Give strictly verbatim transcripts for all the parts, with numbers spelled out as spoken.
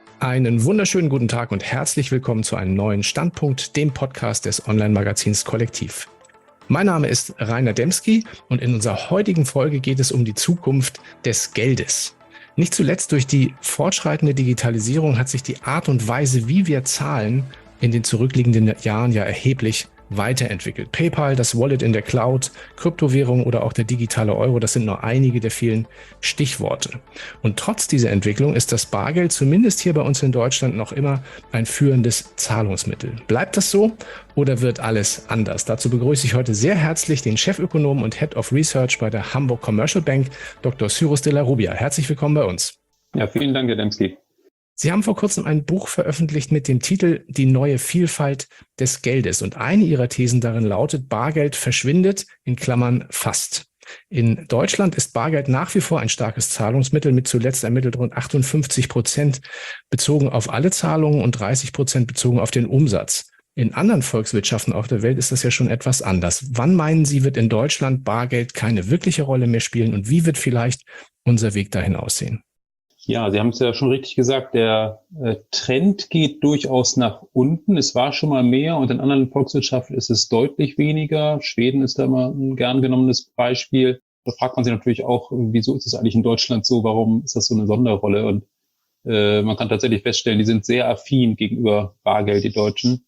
Einen wunderschönen guten Tag und herzlich willkommen zu einem neuen Standpunkt, dem Podcast des Online-Magazins Kollektiv. Mein Name ist Rainer Demski und in unserer heutigen Folge geht es um die Zukunft des Geldes. Nicht zuletzt durch die fortschreitende Digitalisierung hat sich die Art und Weise, wie wir zahlen, in den zurückliegenden Jahren ja erheblich weiterentwickelt. PayPal, das Wallet in der Cloud, Kryptowährung oder auch der digitale Euro, das sind nur einige der vielen Stichworte. Und trotz dieser Entwicklung ist das Bargeld zumindest hier bei uns in Deutschland noch immer ein führendes Zahlungsmittel. Bleibt das so oder wird alles anders? Dazu begrüße ich heute sehr herzlich den Chefökonom und Head of Research bei der Hamburg Commercial Bank, Doktor Cyrus de la Rubia. Herzlich willkommen bei uns. Ja, vielen Dank, Herr Demski. Sie haben vor kurzem ein Buch veröffentlicht mit dem Titel Die neue Vielfalt des Geldes. Und eine Ihrer Thesen darin lautet, Bargeld verschwindet, in Klammern fast. In Deutschland ist Bargeld nach wie vor ein starkes Zahlungsmittel mit zuletzt ermittelt rund achtundfünfzig Prozent bezogen auf alle Zahlungen und dreißig Prozent bezogen auf den Umsatz. In anderen Volkswirtschaften auf der Welt ist das ja schon etwas anders. Wann meinen Sie, wird in Deutschland Bargeld keine wirkliche Rolle mehr spielen und wie wird vielleicht unser Weg dahin aussehen? Ja, Sie haben es ja schon richtig gesagt, der äh, Trend geht durchaus nach unten. Es war schon mal mehr und in anderen Volkswirtschaften ist es deutlich weniger. Schweden ist da immer ein gern genommenes Beispiel. Da fragt man sich natürlich auch, wieso ist es eigentlich in Deutschland so? Warum ist das so eine Sonderrolle? Und äh, man kann tatsächlich feststellen, die sind sehr affin gegenüber Bargeld, die Deutschen.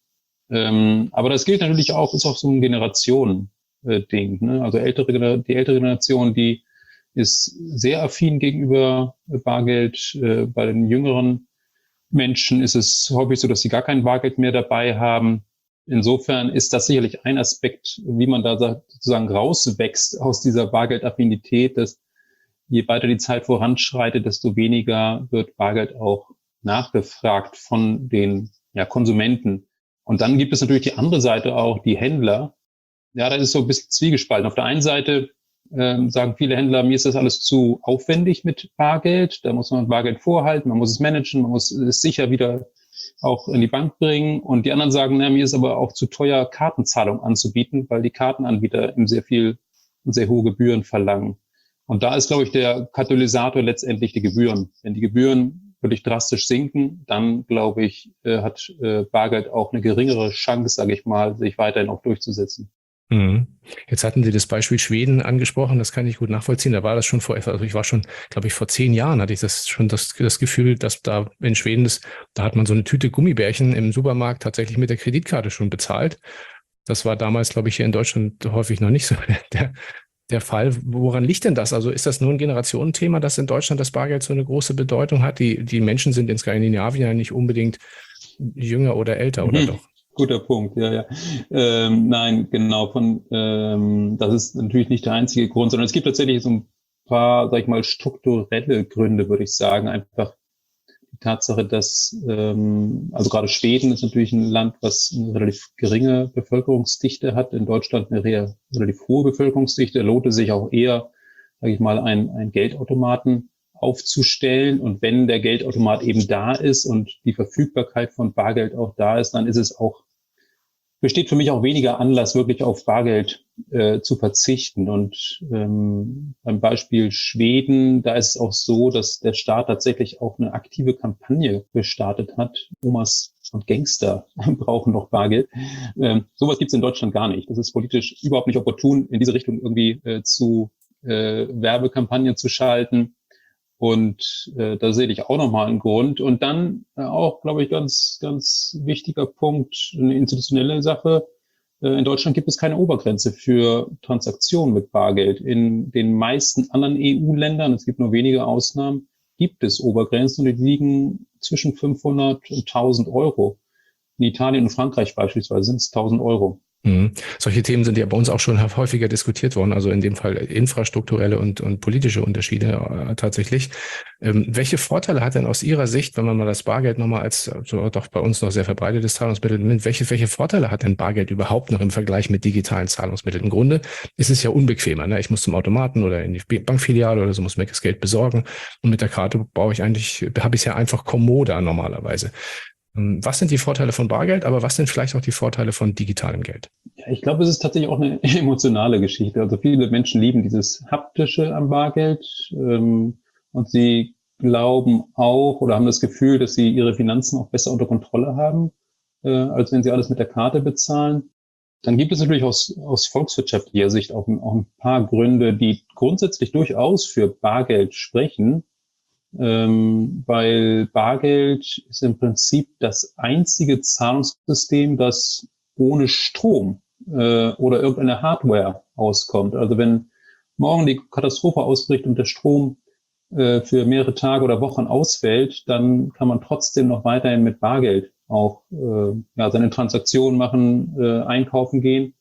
Ähm, aber das gilt natürlich auch, ist auch so ein Generationen-Ding. Ne? Also ältere, die ältere Generation, die ist sehr affin gegenüber Bargeld. Äh, bei den jüngeren Menschen ist es häufig so, dass sie gar kein Bargeld mehr dabei haben. Insofern ist das sicherlich ein Aspekt, wie man da sozusagen rauswächst aus dieser Bargeldaffinität, dass je weiter die Zeit voranschreitet, desto weniger wird Bargeld auch nachgefragt von den ja, Konsumenten. Und dann gibt es natürlich die andere Seite auch, die Händler. Ja, das ist so ein bisschen zwiegespalten. Auf der einen Seite Ähm, sagen viele Händler, mir ist das alles zu aufwendig mit Bargeld. Da muss man Bargeld vorhalten, man muss es managen, man muss es sicher wieder auch in die Bank bringen. Und die anderen sagen, na, mir ist aber auch zu teuer, Kartenzahlung anzubieten, weil die Kartenanbieter eben sehr viel und sehr hohe Gebühren verlangen. Und da ist, glaube ich, der Katalysator letztendlich die Gebühren. Wenn die Gebühren wirklich drastisch sinken, dann, glaube ich, äh, hat äh, Bargeld auch eine geringere Chance, sage ich mal, sich weiterhin auch durchzusetzen. Jetzt hatten Sie das Beispiel Schweden angesprochen, das kann ich gut nachvollziehen. Da war das schon vor, also ich war schon, glaube ich, vor zehn Jahren hatte ich das schon das, das Gefühl, dass da in Schweden ist, da hat man so eine Tüte Gummibärchen im Supermarkt tatsächlich mit der Kreditkarte schon bezahlt. Das war damals, glaube ich, hier in Deutschland häufig noch nicht so der, der Fall. Woran liegt denn das? Also ist das nur ein Generationenthema, dass in Deutschland das Bargeld so eine große Bedeutung hat? Die, die Menschen sind in Skandinavien ja nicht unbedingt jünger oder älter, oder Mhm. doch? Guter Punkt, ja, ja. Ähm, nein, genau, von ähm, das ist natürlich nicht der einzige Grund, sondern es gibt tatsächlich so ein paar, sag ich mal, strukturelle Gründe, würde ich sagen. Einfach die Tatsache, dass, ähm, also gerade Schweden ist natürlich ein Land, was eine relativ geringe Bevölkerungsdichte hat. In Deutschland eine re- relativ hohe Bevölkerungsdichte. Lohnt es sich auch eher, sage ich mal, ein, ein Geldautomaten aufzustellen. Und wenn der Geldautomat eben da ist und die Verfügbarkeit von Bargeld auch da ist, dann ist es auch, besteht für mich auch weniger Anlass, wirklich auf Bargeld äh, zu verzichten. Und ähm, beim Beispiel Schweden, da ist es auch so, dass der Staat tatsächlich auch eine aktive Kampagne gestartet hat. Omas und Gangster brauchen noch Bargeld. Ähm, sowas gibt es in Deutschland gar nicht. Das ist politisch überhaupt nicht opportun, in diese Richtung irgendwie äh, zu äh, Werbekampagnen zu schalten. Und äh, da sehe ich auch nochmal einen Grund. Und dann äh, auch, glaube ich, ganz, ganz wichtiger Punkt, eine institutionelle Sache. Äh, in Deutschland gibt es keine Obergrenze für Transaktionen mit Bargeld. In den meisten anderen E U-Ländern, es gibt nur wenige Ausnahmen, gibt es Obergrenzen und die liegen zwischen fünfhundert und tausend Euro. In Italien und Frankreich beispielsweise sind es tausend Euro. Mhm. Solche Themen sind ja bei uns auch schon häufiger diskutiert worden, also in dem Fall infrastrukturelle und, und politische Unterschiede äh, tatsächlich. Ähm, welche Vorteile hat denn aus Ihrer Sicht, wenn man mal das Bargeld nochmal als so doch bei uns noch sehr verbreitetes Zahlungsmittel nimmt, welche, welche Vorteile hat denn Bargeld überhaupt noch im Vergleich mit digitalen Zahlungsmitteln? Im Grunde ist es ja unbequemer. Ne? Ich muss zum Automaten oder in die Bankfiliale oder so, muss mir das Geld besorgen und mit der Karte brauche ich eigentlich, habe ich es ja einfach kommoder normalerweise. Was sind die Vorteile von Bargeld, aber was sind vielleicht auch die Vorteile von digitalem Geld? Ja, ich glaube, es ist tatsächlich auch eine emotionale Geschichte. Also viele Menschen lieben dieses Haptische am Bargeld ähm, und sie glauben auch oder haben das Gefühl, dass sie ihre Finanzen auch besser unter Kontrolle haben, äh, als wenn sie alles mit der Karte bezahlen. Dann gibt es natürlich aus, aus volkswirtschaftlicher Sicht auch, auch ein paar Gründe, die grundsätzlich durchaus für Bargeld sprechen, ähm, weil Bargeld ist im Prinzip das einzige Zahlungssystem, das ohne Strom äh, oder irgendeine Hardware auskommt. Also wenn morgen die Katastrophe ausbricht und der Strom äh, für mehrere Tage oder Wochen ausfällt, dann kann man trotzdem noch weiterhin mit Bargeld auch äh, ja, seine Transaktionen machen, äh, einkaufen gehen.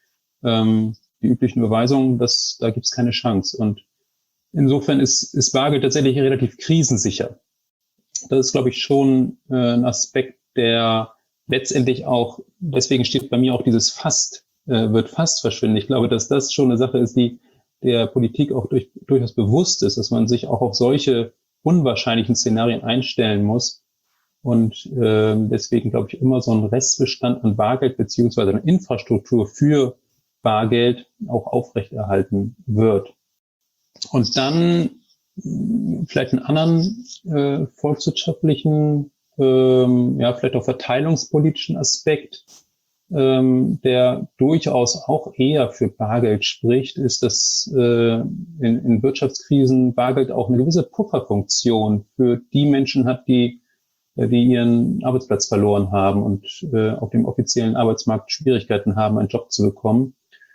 Ähm, die üblichen Überweisungen, das, da gibt's keine Chance. Und insofern ist, ist Bargeld tatsächlich relativ krisensicher. Das ist, glaube ich, schon äh, ein Aspekt, der letztendlich auch, deswegen steht bei mir auch dieses fast, äh, wird fast verschwinden. Ich glaube, dass das schon eine Sache ist, die der Politik auch durch, durchaus bewusst ist, dass man sich auch auf solche unwahrscheinlichen Szenarien einstellen muss. Und äh, deswegen glaube ich immer so ein Restbestand an Bargeld beziehungsweise eine Infrastruktur für Bargeld auch aufrechterhalten wird. Und dann vielleicht einen anderen äh, volkswirtschaftlichen, ähm, ja vielleicht auch verteilungspolitischen Aspekt, ähm, der durchaus auch eher für Bargeld spricht, ist, dass äh, in, in Wirtschaftskrisen Bargeld auch eine gewisse Pufferfunktion für die Menschen hat, die die ihren Arbeitsplatz verloren haben und äh, auf dem offiziellen Arbeitsmarkt Schwierigkeiten haben, einen Job zu bekommen.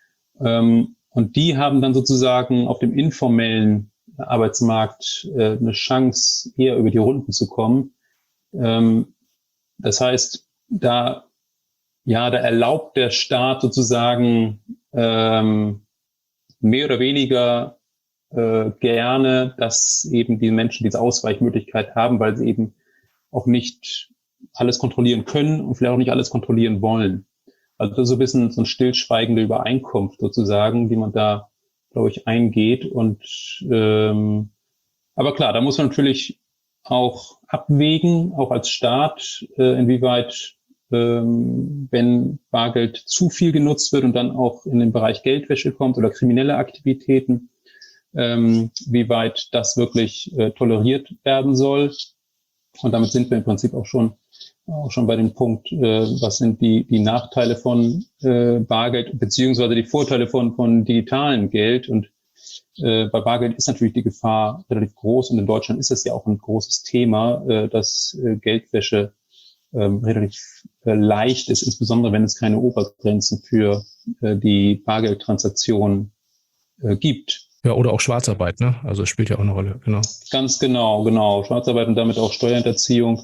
Ähm, und die haben dann sozusagen auf dem informellen Arbeitsmarkt äh, eine Chance, eher über die Runden zu kommen. Ähm, das heißt, da, ja, da erlaubt der Staat sozusagen ähm, mehr oder weniger äh, gerne, dass eben die Menschen diese Ausweichmöglichkeit haben, weil sie eben auch nicht alles kontrollieren können und vielleicht auch nicht alles kontrollieren wollen. Also das ist so ein bisschen so eine stillschweigende Übereinkunft sozusagen, die man da, glaube ich, eingeht. Und ähm, aber klar, da muss man natürlich auch abwägen, auch als Staat, äh, inwieweit, ähm, wenn Bargeld zu viel genutzt wird und dann auch in den Bereich Geldwäsche kommt oder kriminelle Aktivitäten, ähm, wie weit das wirklich äh, toleriert werden soll. Und damit sind wir im Prinzip auch schon auch schon bei dem Punkt, äh, was sind die die Nachteile von äh, Bargeld beziehungsweise die Vorteile von von digitalem Geld. Und äh, bei Bargeld ist natürlich die Gefahr relativ groß. Und in Deutschland ist es ja auch ein großes Thema, äh, dass äh, Geldwäsche äh, relativ äh, leicht ist, insbesondere wenn es keine Obergrenzen für äh, die Bargeldtransaktionen äh, gibt. Ja, oder auch Schwarzarbeit, ne? Also es spielt ja auch eine Rolle, genau. Ganz genau, genau. Schwarzarbeit und damit auch Steuerhinterziehung.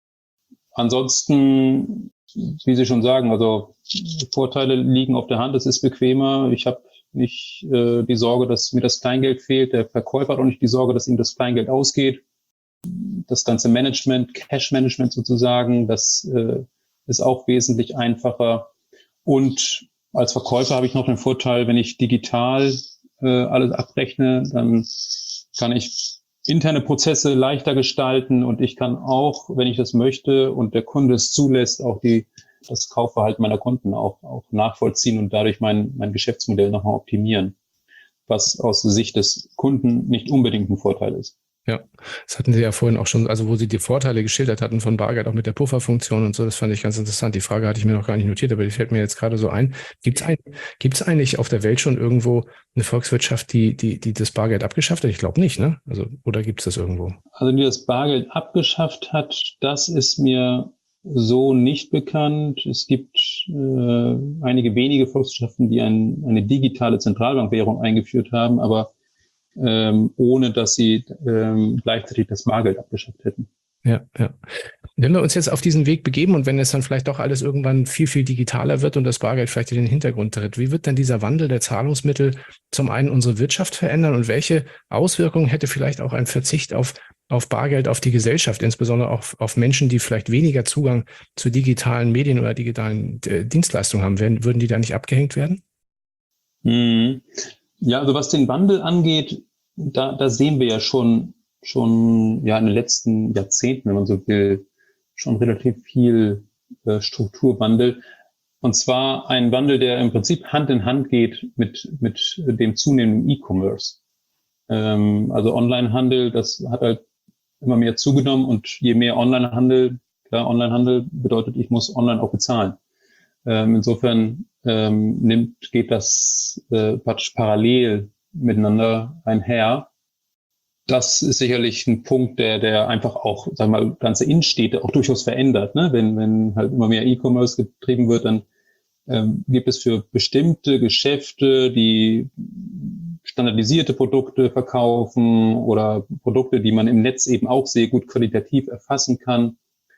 Ansonsten, wie Sie schon sagen, also Vorteile liegen auf der Hand, es ist bequemer. Ich habe nicht äh, die Sorge, dass mir das Kleingeld fehlt. Der Verkäufer hat auch nicht die Sorge, dass ihm das Kleingeld ausgeht. Das ganze Management, Cash-Management sozusagen, das äh, ist auch wesentlich einfacher. Und als Verkäufer habe ich noch den Vorteil, wenn ich digital äh, alles abrechne, dann kann ich interne Prozesse leichter gestalten und ich kann auch, wenn ich das möchte und der Kunde es zulässt, auch die das Kaufverhalten meiner Kunden auch, auch nachvollziehen und dadurch mein, mein Geschäftsmodell nochmal optimieren, was aus Sicht des Kunden nicht unbedingt ein Vorteil ist. Ja, das hatten Sie ja vorhin auch schon, also wo Sie die Vorteile geschildert hatten von Bargeld, auch mit der Pufferfunktion und so, das fand ich ganz interessant. Die Frage hatte ich mir noch gar nicht notiert, aber die fällt mir jetzt gerade so ein. Gibt es ein, gibt's eigentlich auf der Welt schon irgendwo eine Volkswirtschaft, die, die, die das Bargeld abgeschafft hat? Ich glaube nicht, ne? Also, oder gibt es das irgendwo? Also die das Bargeld abgeschafft hat, das ist mir so nicht bekannt. Es gibt äh, einige wenige Volkswirtschaften, die ein, eine digitale Zentralbankwährung eingeführt haben, aber ähm, ohne dass sie ähm, gleichzeitig das Bargeld abgeschafft hätten. Ja, ja. Wenn wir uns jetzt auf diesen Weg begeben und wenn es dann vielleicht doch alles irgendwann viel, viel digitaler wird und das Bargeld vielleicht in den Hintergrund tritt, wie wird denn dieser Wandel der Zahlungsmittel zum einen unsere Wirtschaft verändern und welche Auswirkungen hätte vielleicht auch ein Verzicht auf, auf Bargeld auf die Gesellschaft, insbesondere auch auf Menschen, die vielleicht weniger Zugang zu digitalen Medien oder digitalen äh, Dienstleistungen haben? Werden, würden die da nicht abgehängt werden? Hm. Ja, also was den Wandel angeht, da, da sehen wir ja schon schon ja in den letzten Jahrzehnten, wenn man so will, schon relativ viel äh, Strukturwandel. Und zwar ein Wandel, der im Prinzip Hand in Hand geht mit mit dem zunehmenden E-Commerce. Ähm, also Onlinehandel, das hat halt immer mehr zugenommen und je mehr Onlinehandel, klar, Onlinehandel bedeutet, ich muss online auch bezahlen. Ähm, insofern ähm, nimmt, geht das äh, praktisch parallel miteinander einher. Das ist sicherlich ein Punkt, der, der einfach auch, sagen wir mal, ganze Innenstädte auch durchaus verändert. Ne? Wenn, wenn halt immer mehr E-Commerce getrieben wird, dann ähm, gibt es für bestimmte Geschäfte, die standardisierte Produkte verkaufen oder Produkte, die man im Netz eben auch sehr gut qualitativ erfassen kann,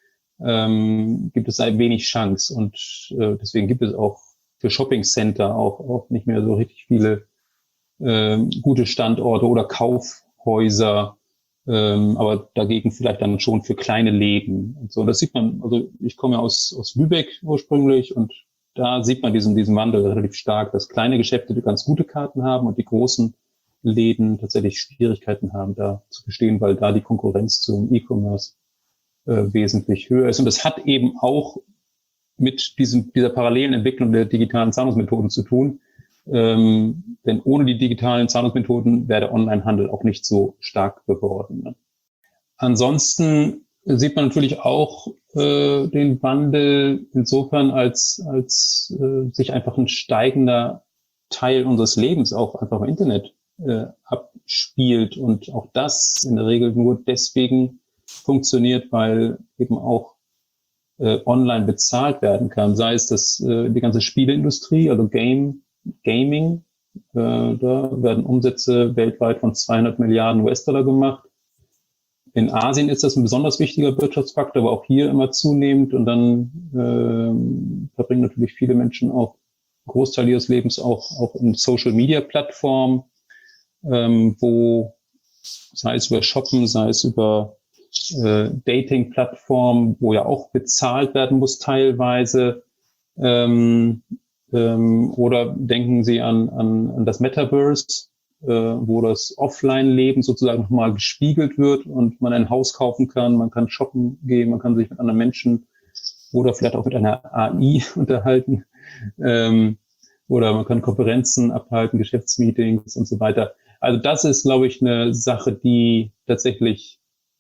ähm, gibt es ein wenig Chance. Und äh, deswegen gibt es auch für Shopping Center auch, auch nicht mehr so richtig viele äh, gute Standorte oder Kaufhäuser, ähm, aber dagegen vielleicht dann schon für kleine Läden und so. Das sieht man, also ich komme ja aus, aus Lübeck ursprünglich und da sieht man diesen, diesen Wandel relativ stark, dass kleine Geschäfte ganz gute Karten haben und die großen Läden tatsächlich Schwierigkeiten haben, da zu bestehen, weil da die Konkurrenz zum E-Commerce äh, wesentlich höher ist. Und das hat eben auch mit diesem, dieser parallelen Entwicklung der digitalen Zahlungsmethoden zu tun. Ähm, denn ohne die digitalen Zahlungsmethoden wäre der Onlinehandel auch nicht so stark geworden. Ne? Ansonsten sieht man natürlich auch äh, den Wandel insofern, als, als äh, sich einfach ein steigender Teil unseres Lebens auch einfach im Internet äh, abspielt und auch das in der Regel nur deswegen funktioniert, weil eben auch äh, online bezahlt werden kann. Sei es das äh, die ganze Spieleindustrie, also Game, Gaming, äh, da werden Umsätze weltweit von zweihundert Milliarden U S-Dollar gemacht. In Asien ist das ein besonders wichtiger Wirtschaftsfaktor, aber auch hier immer zunehmend. Und dann äh, verbringen natürlich viele Menschen auch einen Großteil ihres Lebens auch, auch in Social-Media-Plattformen, ähm, wo sei es über Shoppen, sei es über äh, Dating-Plattformen, wo ja auch bezahlt werden muss teilweise. Ähm, ähm, oder denken Sie an, an, an das Metaverse, äh, wo das Offline-Leben sozusagen nochmal gespiegelt wird und man ein Haus kaufen kann, man kann shoppen gehen, man kann sich mit anderen Menschen oder vielleicht auch mit einer A I unterhalten, ähm, oder man kann Konferenzen abhalten, Geschäftsmeetings und so weiter. Also das ist, glaube ich, eine Sache, die tatsächlich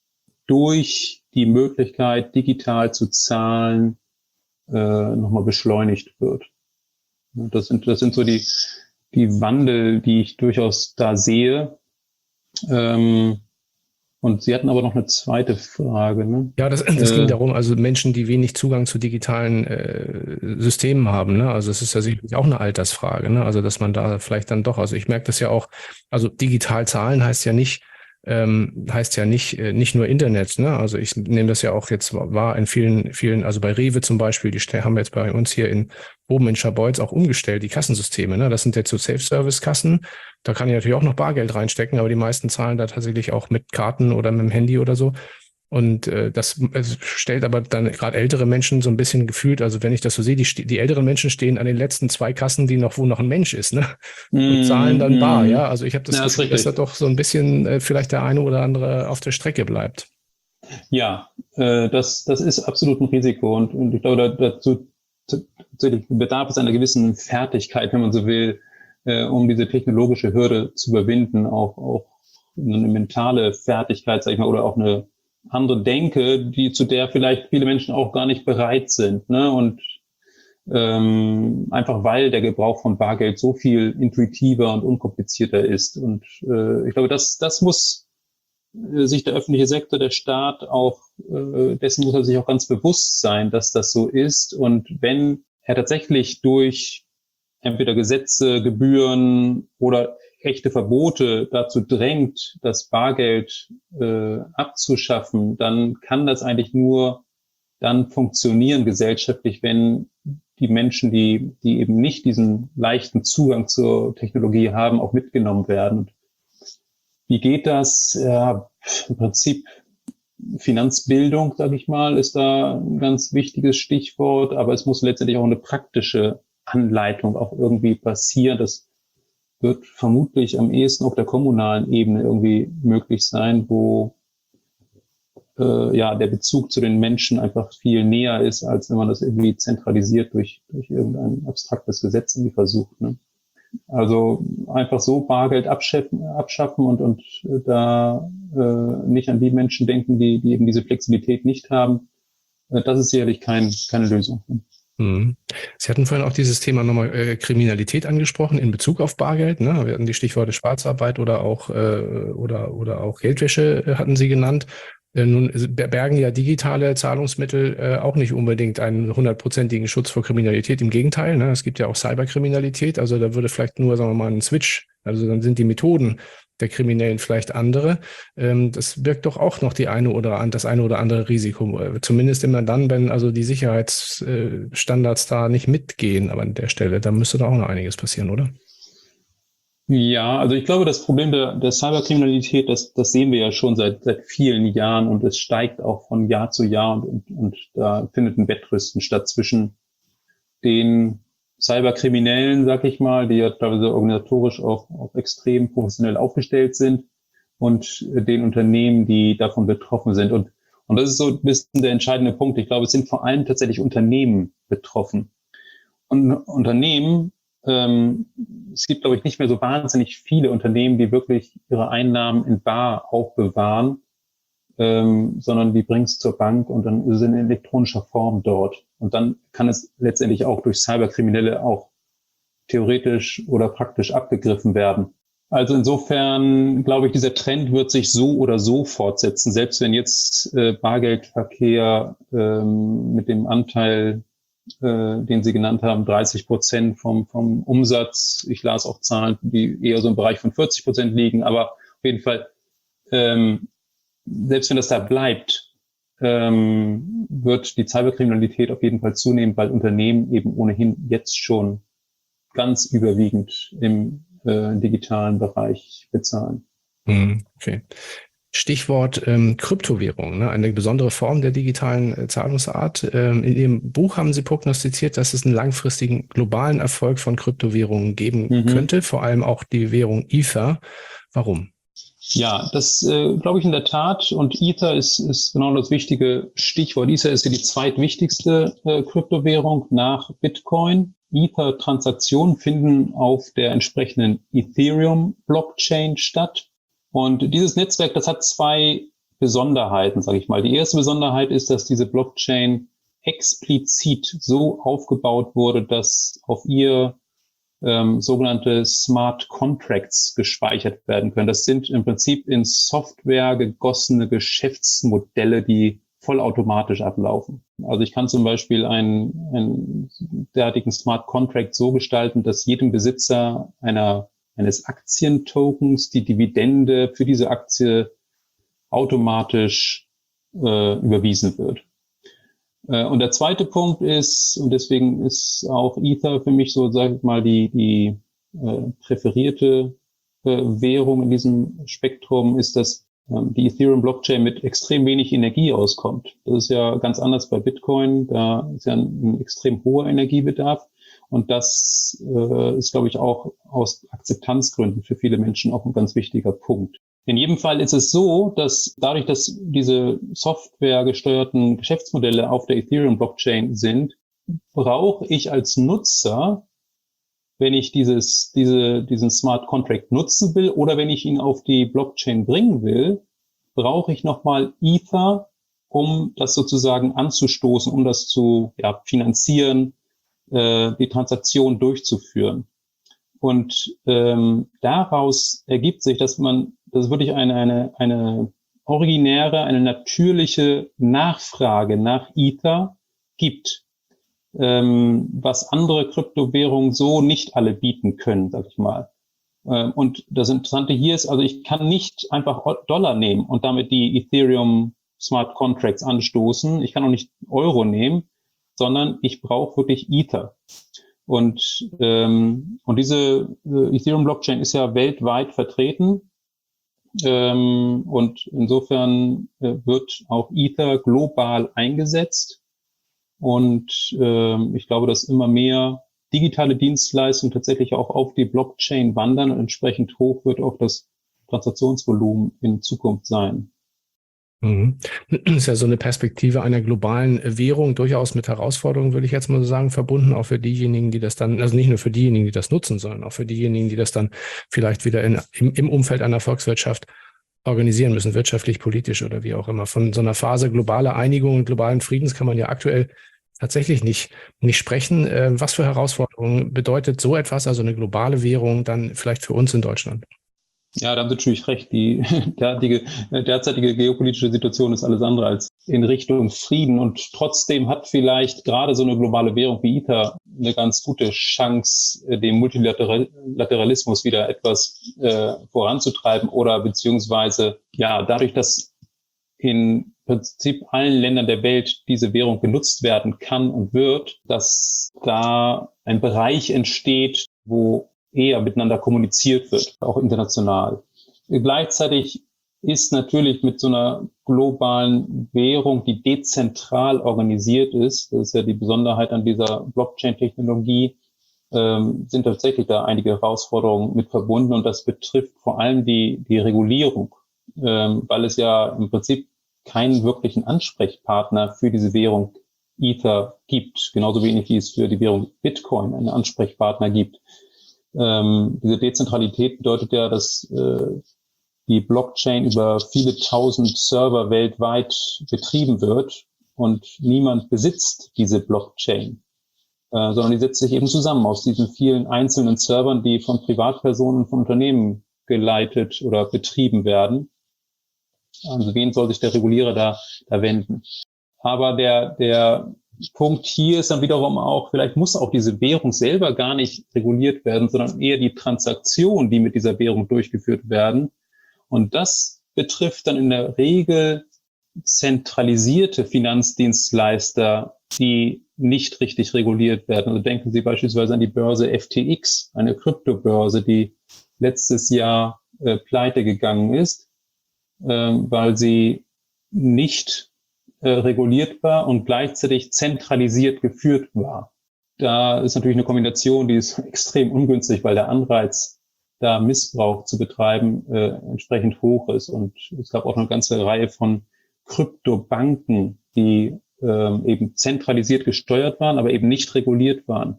durch die Möglichkeit, digital zu zahlen, äh, nochmal beschleunigt wird. Das sind, das sind so die, die Wandel, die ich durchaus da sehe. Ähm, und Sie hatten aber noch eine zweite Frage, ne? Ja, das, das äh, ging darum, also Menschen, die wenig Zugang zu digitalen äh, Systemen haben, ne? Also es ist ja sicherlich auch eine Altersfrage, ne? Also dass man da vielleicht dann doch, also ich merke das ja auch, also digital zahlen heißt ja nicht, ähm, heißt ja nicht, äh, nicht nur Internet, ne? Also ich nehme das ja auch jetzt wahr in vielen, vielen, also bei Rewe zum Beispiel, die haben wir jetzt bei uns hier in oben in Scharbeutz auch umgestellt, die Kassensysteme, ne? Das sind jetzt so Self-Service-Kassen. Da kann ich natürlich auch noch Bargeld reinstecken, aber die meisten zahlen da tatsächlich auch mit Karten oder mit dem Handy oder so. Und äh, das also stellt aber dann gerade ältere Menschen so ein bisschen gefühlt, also wenn ich das so sehe, die, die älteren Menschen stehen an den letzten zwei Kassen, die noch, wo noch ein Mensch ist, ne? Und zahlen dann bar, mm, ja. Also ich habe das ja, ist Gefühl, dass da richtig. doch so ein bisschen äh, vielleicht der eine oder andere auf der Strecke bleibt. Ja, äh, das, das ist absolut ein Risiko und, und ich glaube, da, dazu tatsächlich bedarf es einer gewissen Fertigkeit, wenn man so will, äh, um diese technologische Hürde zu überwinden, auch, auch eine mentale Fertigkeit, sag ich mal, oder auch eine andere Denke, die zu der vielleicht viele Menschen auch gar nicht bereit sind, ne? Und ähm, einfach weil der Gebrauch von Bargeld so viel intuitiver und unkomplizierter ist. Und äh, ich glaube, das, das muss äh, sich der öffentliche Sektor, der Staat auch, äh, dessen muss er sich auch ganz bewusst sein, dass das so ist. Und wenn er tatsächlich durch entweder Gesetze, Gebühren oder echte Verbote dazu drängt, das Bargeld äh, abzuschaffen, dann kann das eigentlich nur dann funktionieren gesellschaftlich, wenn die Menschen, die, die eben nicht diesen leichten Zugang zur Technologie haben, auch mitgenommen werden. Und wie geht das? Ja, im Prinzip Finanzbildung, sage ich mal, ist da ein ganz wichtiges Stichwort, aber es muss letztendlich auch eine praktische Anleitung auch irgendwie passieren. Das wird vermutlich am ehesten auf der kommunalen Ebene irgendwie möglich sein, wo äh, ja der Bezug zu den Menschen einfach viel näher ist, als wenn man das irgendwie zentralisiert durch durch irgendein abstraktes Gesetz irgendwie versucht. Ne? Also einfach so Bargeld abschaffen, abschaffen und, und da äh, nicht an die Menschen denken, die, die eben diese Flexibilität nicht haben, äh, das ist sicherlich kein, keine Lösung. Mhm. Sie hatten vorhin auch dieses Thema nochmal äh, Kriminalität angesprochen in Bezug auf Bargeld. Ne? Wir hatten die Stichworte Schwarzarbeit oder auch äh, oder oder auch Geldwäsche äh, hatten Sie genannt. Äh, nun bergen ja digitale Zahlungsmittel äh, auch nicht unbedingt einen hundertprozentigen Schutz vor Kriminalität. Im Gegenteil, ne? Es gibt ja auch Cyberkriminalität. Also da würde vielleicht nur, sagen wir mal, ein Switch. Also dann sind die Methoden der Kriminellen vielleicht andere. Ähm, das birgt doch auch noch die eine oder das eine oder andere Risiko. Zumindest immer dann, wenn also die Sicherheitsstandards da nicht mitgehen. Aber an der Stelle, da müsste da auch noch einiges passieren, oder? Ja, also ich glaube, das Problem der, der Cyberkriminalität, das, das sehen wir ja schon seit, seit vielen Jahren und es steigt auch von Jahr zu Jahr und, und, und da findet ein Wettrüsten statt zwischen den Cyberkriminellen, sag ich mal, die ja teilweise organisatorisch auch, auch extrem professionell aufgestellt sind und den Unternehmen, die davon betroffen sind. Und, und das ist so ein bisschen der entscheidende Punkt. Ich glaube, es sind vor allem tatsächlich Unternehmen betroffen. Und Unternehmen, ähm, es gibt, glaube ich, nicht mehr so wahnsinnig viele Unternehmen, die wirklich ihre Einnahmen in bar aufbewahren, ähm, sondern die bringen es zur Bank und dann ist es in elektronischer Form dort. Und dann kann es letztendlich auch durch Cyberkriminelle auch theoretisch oder praktisch abgegriffen werden. Also insofern glaube ich, dieser Trend wird sich so oder so fortsetzen, selbst wenn jetzt äh, Bargeldverkehr ähm, mit dem Anteil, äh, den Sie genannt haben, dreißig Prozent vom, vom Umsatz, ich las auch Zahlen, die eher so im Bereich von vierzig Prozent liegen, aber auf jeden Fall, ähm, selbst wenn das da bleibt, ähm, wird die Cyberkriminalität auf jeden Fall zunehmen, weil Unternehmen eben ohnehin jetzt schon ganz überwiegend im äh, digitalen Bereich bezahlen. Okay. Stichwort ähm, Kryptowährung, ne? Eine besondere Form der digitalen äh, Zahlungsart. Ähm, in Ihrem Buch haben Sie prognostiziert, dass es einen langfristigen globalen Erfolg von Kryptowährungen geben Mhm. könnte, vor allem auch die Währung Ether. Warum? Ja, das äh, glaube ich in der Tat. Und Ether ist, ist genau das wichtige Stichwort. Ether ist ja die zweitwichtigste äh, Kryptowährung nach Bitcoin. Ether-Transaktionen finden auf der entsprechenden Ethereum-Blockchain statt. Und dieses Netzwerk, das hat zwei Besonderheiten, sage ich mal. Die erste Besonderheit ist, dass diese Blockchain explizit so aufgebaut wurde, dass auf ihr ähm, sogenannte Smart Contracts gespeichert werden können. Das sind im Prinzip in Software gegossene Geschäftsmodelle, die vollautomatisch ablaufen. Also ich kann zum Beispiel einen, einen derartigen Smart Contract so gestalten, dass jedem Besitzer einer eines Aktientokens die Dividende für diese Aktie automatisch äh, überwiesen wird. Äh, und der zweite Punkt ist, und deswegen ist auch Ether für mich so, sage ich mal, die, die äh, präferierte äh, Währung in diesem Spektrum, ist, dass ähm, die Ethereum-Blockchain mit extrem wenig Energie auskommt. Das ist ja ganz anders bei Bitcoin, da ist ja ein, ein extrem hoher Energiebedarf. Und das äh, ist, glaube ich, auch aus Akzeptanzgründen für viele Menschen auch ein ganz wichtiger Punkt. In jedem Fall ist es so, dass dadurch, dass diese softwaregesteuerten Geschäftsmodelle auf der Ethereum-Blockchain sind, brauche ich als Nutzer, wenn ich dieses, diese, diesen Smart Contract nutzen will oder wenn ich ihn auf die Blockchain bringen will, brauche ich nochmal Ether, um das sozusagen anzustoßen, um das zu ja, finanzieren, die Transaktion durchzuführen. Und ähm, daraus ergibt sich, dass man, das ist wirklich eine, eine, eine originäre, eine natürliche Nachfrage nach Ether gibt, ähm, was andere Kryptowährungen so nicht alle bieten können, sag ich mal. Ähm, und das Interessante hier ist, also ich kann nicht einfach Dollar nehmen und damit die Ethereum Smart Contracts anstoßen. Ich kann auch nicht Euro nehmen, sondern ich brauche wirklich Ether. Und, ähm, und diese äh, Ethereum-Blockchain ist ja weltweit vertreten. Ähm, und insofern äh, wird auch Ether global eingesetzt. Und ähm, ich glaube, dass immer mehr digitale Dienstleistungen tatsächlich auch auf die Blockchain wandern und entsprechend hoch wird auch das Transaktionsvolumen in Zukunft sein. Mhm. Das ist ja so eine Perspektive einer globalen Währung, durchaus mit Herausforderungen, würde ich jetzt mal so sagen, verbunden, auch für diejenigen, die das dann, also nicht nur für diejenigen, die das nutzen, sondern auch für diejenigen, die das dann vielleicht wieder in, im, im Umfeld einer Volkswirtschaft organisieren müssen, wirtschaftlich, politisch oder wie auch immer. Von so einer Phase globaler Einigung und globalen Friedens kann man ja aktuell tatsächlich nicht, nicht sprechen. Äh, was für Herausforderungen bedeutet so etwas, also eine globale Währung, dann vielleicht für uns in Deutschland? Ja, da haben Sie natürlich recht. Die derzeitige, derzeitige geopolitische Situation ist alles andere als in Richtung Frieden. Und trotzdem hat vielleicht gerade so eine globale Währung wie I T A eine ganz gute Chance, den Multilateralismus wieder etwas äh, voranzutreiben oder beziehungsweise, ja, dadurch, dass in Prinzip allen Ländern der Welt diese Währung genutzt werden kann und wird, dass da ein Bereich entsteht, wo eher miteinander kommuniziert wird, auch international. Gleichzeitig ist natürlich mit so einer globalen Währung, die dezentral organisiert ist, das ist ja die Besonderheit an dieser Blockchain-Technologie, ähm, sind tatsächlich da einige Herausforderungen mit verbunden und das betrifft vor allem die, die Regulierung, ähm, weil es ja im Prinzip keinen wirklichen Ansprechpartner für diese Währung Ether gibt, genauso wenig wie es für die Währung Bitcoin einen Ansprechpartner gibt. Ähm, diese Dezentralität bedeutet ja, dass äh, die Blockchain über viele tausend Server weltweit betrieben wird und niemand besitzt diese Blockchain, äh, sondern die setzt sich eben zusammen aus diesen vielen einzelnen Servern, die von Privatpersonen, von Unternehmen geleitet oder betrieben werden. Also wen soll sich der Regulierer da, da wenden? Aber der, der Punkt hier ist dann wiederum auch, vielleicht muss auch diese Währung selber gar nicht reguliert werden, sondern eher die Transaktionen, die mit dieser Währung durchgeführt werden. Und das betrifft dann in der Regel zentralisierte Finanzdienstleister, die nicht richtig reguliert werden. Also denken Sie beispielsweise an die Börse F T X, eine Kryptobörse, die letztes Jahr äh, pleite gegangen ist, äh, weil sie nicht reguliert war und gleichzeitig zentralisiert geführt war. Da ist natürlich eine Kombination, die ist extrem ungünstig, weil der Anreiz, da Missbrauch zu betreiben, äh, entsprechend hoch ist. Und es gab auch eine ganze Reihe von Kryptobanken, die äh, eben zentralisiert gesteuert waren, aber eben nicht reguliert waren.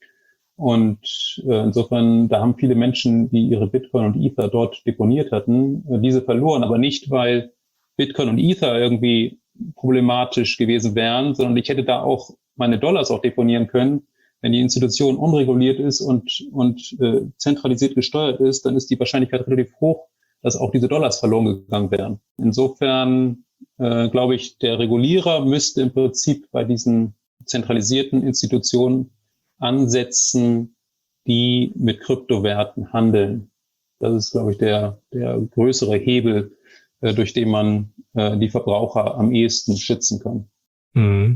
Und äh, insofern, da haben viele Menschen, die ihre Bitcoin und Ether dort deponiert hatten, äh, diese verloren, aber nicht, weil Bitcoin und Ether irgendwie problematisch gewesen wären, sondern ich hätte da auch meine Dollars auch deponieren können. Wenn die Institution unreguliert ist und, und äh, zentralisiert gesteuert ist, dann ist die Wahrscheinlichkeit relativ hoch, dass auch diese Dollars verloren gegangen wären. Insofern äh, glaube ich, der Regulierer müsste im Prinzip bei diesen zentralisierten Institutionen ansetzen, die mit Kryptowerten handeln. Das ist, glaube ich, der, der größere Hebel, äh, durch den man äh, die Verbraucher am ehesten schützen kann. Mhm.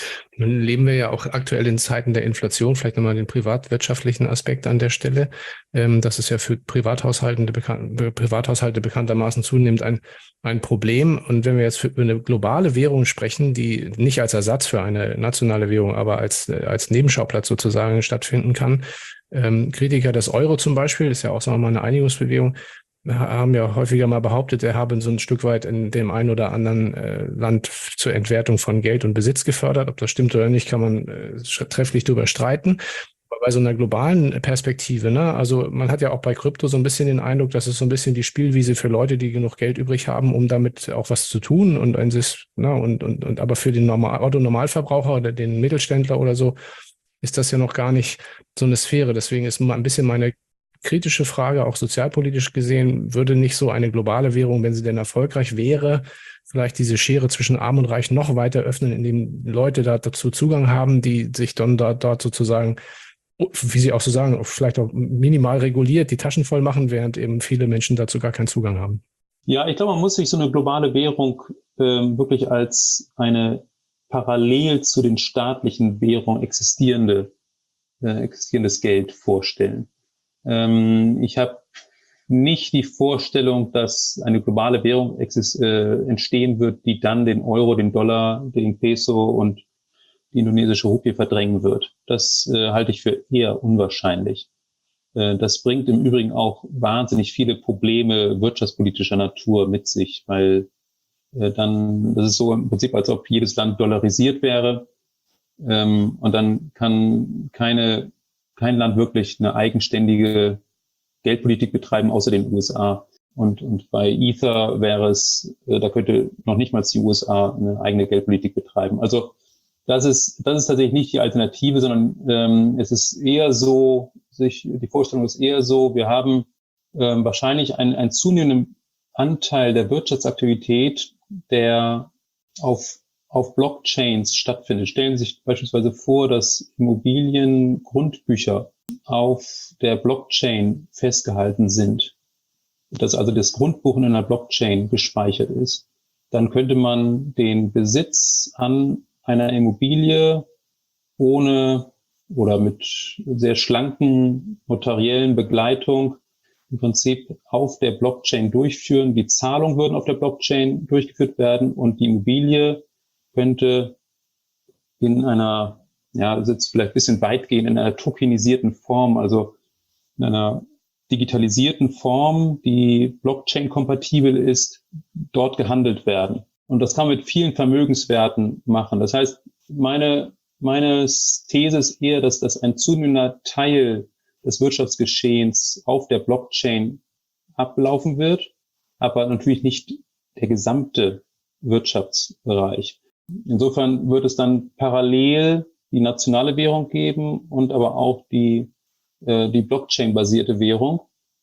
Nun leben wir ja auch aktuell in Zeiten der Inflation, vielleicht nochmal den privatwirtschaftlichen Aspekt an der Stelle. Ähm, das ist ja für Privathaushalte, bekan- Privathaushalte bekanntermaßen zunehmend ein, ein Problem. Und wenn wir jetzt für eine globale Währung sprechen, die nicht als Ersatz für eine nationale Währung, aber als, als Nebenschauplatz sozusagen stattfinden kann, ähm, Kritiker des Euro zum Beispiel, ist ja auch sagen wir mal eine Einigungsbewegung, haben ja häufiger mal behauptet, er habe so ein Stück weit in dem einen oder anderen äh, Land zur Entwertung von Geld und Besitz gefördert. Ob das stimmt oder nicht, kann man äh, trefflich darüber streiten. Aber bei so einer globalen Perspektive, ne, also man hat ja auch bei Krypto so ein bisschen den Eindruck, dass es so ein bisschen die Spielwiese für Leute, die genug Geld übrig haben, um damit auch was zu tun und ein ne, und, und, und aber für den Normal Otto-Normalverbraucher oder den Mittelständler oder so ist das ja noch gar nicht so eine Sphäre. Deswegen ist mal ein bisschen meine kritische Frage, auch sozialpolitisch gesehen, würde nicht so eine globale Währung, wenn sie denn erfolgreich wäre, vielleicht diese Schere zwischen Arm und Reich noch weiter öffnen, indem Leute da dazu Zugang haben, die sich dann da, dort sozusagen, wie Sie auch so sagen, vielleicht auch minimal reguliert die Taschen voll machen, während eben viele Menschen dazu gar keinen Zugang haben. Ja, ich glaube, man muss sich so eine globale Währung äh, wirklich als eine parallel zu den staatlichen Währungen existierende, äh, existierendes Geld vorstellen. Ähm, ich habe nicht die Vorstellung, dass eine globale Währung exist- äh, entstehen wird, die dann den Euro, den Dollar, den Peso und die indonesische Rupie verdrängen wird. Das äh, halte ich für eher unwahrscheinlich. Äh, das bringt im Übrigen auch wahnsinnig viele Probleme wirtschaftspolitischer Natur mit sich, weil äh, dann, das ist so im Prinzip, als ob jedes Land dollarisiert wäre. Ähm, und dann kann keine, kein Land wirklich eine eigenständige Geldpolitik betreiben, außer den U S A. Und, und bei Ether wäre es, äh, da könnte noch nicht mal die U S A eine eigene Geldpolitik betreiben. Also das ist, das ist tatsächlich nicht die Alternative, sondern ähm, es ist eher so, sich, die Vorstellung ist eher so, wir haben ähm, wahrscheinlich einen, einen zunehmenden Anteil der Wirtschaftsaktivität, der auf, auf Blockchains stattfindet. Stellen Sie sich beispielsweise vor, dass Immobiliengrundbücher auf der Blockchain festgehalten sind, dass also das Grundbuch in einer Blockchain gespeichert ist. Dann könnte man den Besitz an einer Immobilie ohne oder mit sehr schlanken notariellen Begleitung im Prinzip auf der Blockchain durchführen. Die Zahlungen würden auf der Blockchain durchgeführt werden und die Immobilie könnte in einer, ja, das ist jetzt vielleicht ein bisschen weitgehend, in einer tokenisierten Form, also in einer digitalisierten Form, die Blockchain-kompatibel ist, dort gehandelt werden. Und das kann man mit vielen Vermögenswerten machen. Das heißt, meine, meine These ist eher, dass das ein zunehmender Teil des Wirtschaftsgeschehens auf der Blockchain ablaufen wird, aber natürlich nicht der gesamte Wirtschaftsbereich. Insofern wird es dann parallel die nationale Währung geben und aber auch die, äh, die Blockchain-basierte Währung.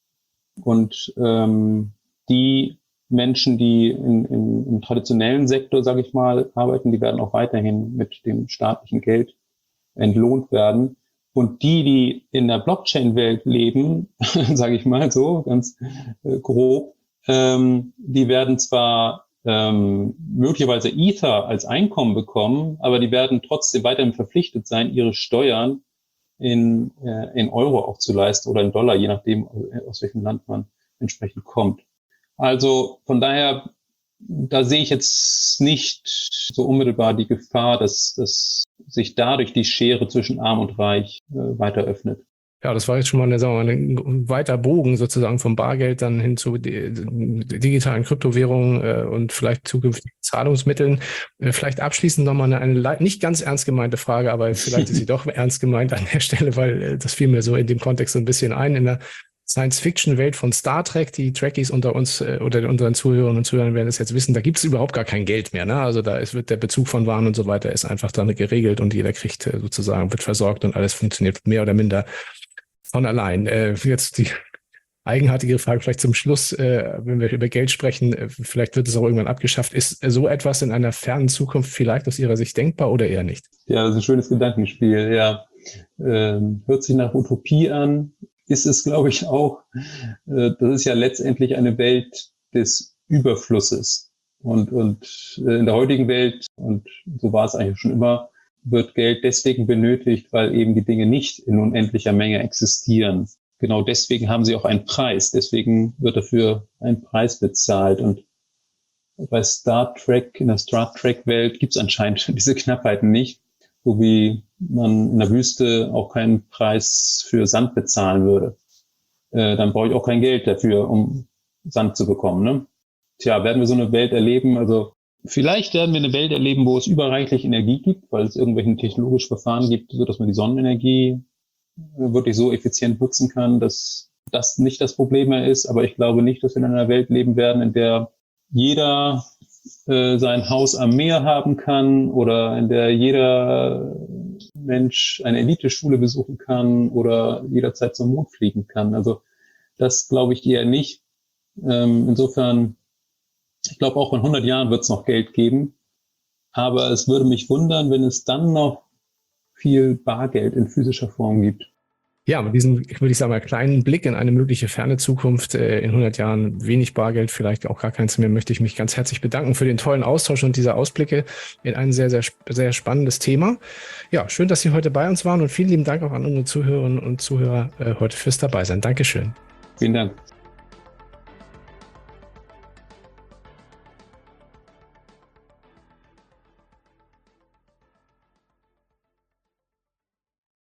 Und ähm, die Menschen, die in, in, im traditionellen Sektor, sage ich mal, arbeiten, die werden auch weiterhin mit dem staatlichen Geld entlohnt werden. Und die, die in der Blockchain-Welt leben, sage ich mal so, ganz äh, grob, ähm, die werden zwar ähm, möglicherweise Ether als Einkommen bekommen, aber die werden trotzdem weiterhin verpflichtet sein, ihre Steuern in, äh, in Euro auch zu leisten oder in Dollar, je nachdem, aus welchem Land man entsprechend kommt. Also von daher, da sehe ich jetzt nicht so unmittelbar die Gefahr, dass, dass sich dadurch die Schere zwischen Arm und Reich äh, weiter öffnet. Ja, das war jetzt schon mal eine, sagen wir mal, ein weiter Bogen sozusagen vom Bargeld dann hin zu digitalen Kryptowährungen äh, und vielleicht zukünftigen Zahlungsmitteln. Äh, vielleicht abschließend nochmal eine, eine nicht ganz ernst gemeinte Frage, aber vielleicht ist sie doch ernst gemeint an der Stelle, weil äh, das fiel mir so in dem Kontext so ein bisschen ein. In der Science-Fiction-Welt von Star Trek, die Trekkies unter uns äh, oder unseren Zuhörern und Zuhörern werden es jetzt wissen, da gibt es überhaupt gar kein Geld mehr. Ne? Also da ist, wird der Bezug von Waren und so weiter ist einfach dann geregelt und jeder kriegt äh, sozusagen, wird versorgt und alles funktioniert mehr oder minder von allein. Äh, jetzt die eigenartige Frage vielleicht zum Schluss, äh, wenn wir über Geld sprechen, äh, vielleicht wird es auch irgendwann abgeschafft. Ist so etwas in einer fernen Zukunft vielleicht aus Ihrer Sicht denkbar oder eher nicht? Ja, das ist ein schönes Gedankenspiel, ja. Ähm, hört sich nach Utopie an. Ist es, glaube ich, auch. Äh, das ist ja letztendlich eine Welt des Überflusses. Und, und äh, in der heutigen Welt, und so war es eigentlich schon immer, wird Geld deswegen benötigt, weil eben die Dinge nicht in unendlicher Menge existieren. Genau deswegen haben sie auch einen Preis. Deswegen wird dafür ein Preis bezahlt. Und bei Star Trek, in der Star Trek-Welt gibt es anscheinend diese Knappheiten nicht, so wie man in der Wüste auch keinen Preis für Sand bezahlen würde. Äh, dann brauche ich auch kein Geld dafür, um Sand zu bekommen. Ne? Tja, werden wir so eine Welt erleben? Also vielleicht werden wir eine Welt erleben, wo es überreichlich Energie gibt, weil es irgendwelche technologischen Verfahren gibt, so dass man die Sonnenenergie wirklich so effizient nutzen kann, dass das nicht das Problem mehr ist. Aber ich glaube nicht, dass wir in einer Welt leben werden, in der jeder äh, sein Haus am Meer haben kann oder in der jeder Mensch eine Eliteschule besuchen kann oder jederzeit zum Mond fliegen kann. Also das glaube ich eher nicht. Ähm, insofern, ich glaube auch in hundert Jahren wird es noch Geld geben, aber es würde mich wundern, wenn es dann noch viel Bargeld in physischer Form gibt. Ja, mit diesem, würde ich sagen, mal kleinen Blick in eine mögliche ferne Zukunft, äh, in hundert Jahren wenig Bargeld, vielleicht auch gar keins mehr, möchte ich mich ganz herzlich bedanken für den tollen Austausch und diese Ausblicke in ein sehr, sehr, sehr spannendes Thema. Ja, schön, dass Sie heute bei uns waren und vielen lieben Dank auch an unsere Zuhörerinnen und Zuhörer äh, heute fürs Dabeisein. Dankeschön. Vielen Dank.